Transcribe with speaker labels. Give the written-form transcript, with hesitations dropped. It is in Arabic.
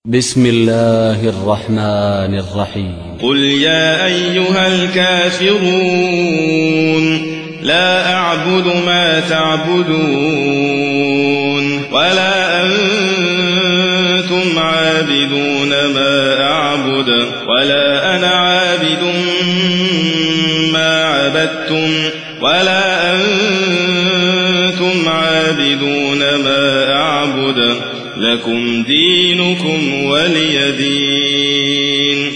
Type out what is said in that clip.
Speaker 1: بسم الله الرحمن الرحيم.
Speaker 2: قل يا أيها الكافرون لا أعبد ما تعبدون ولا أنتم عابدون ما أعبد ولا أنا عابد ما عبدتم ولا أنتم عابدون ما أعبد لكم دينكم ولي دين.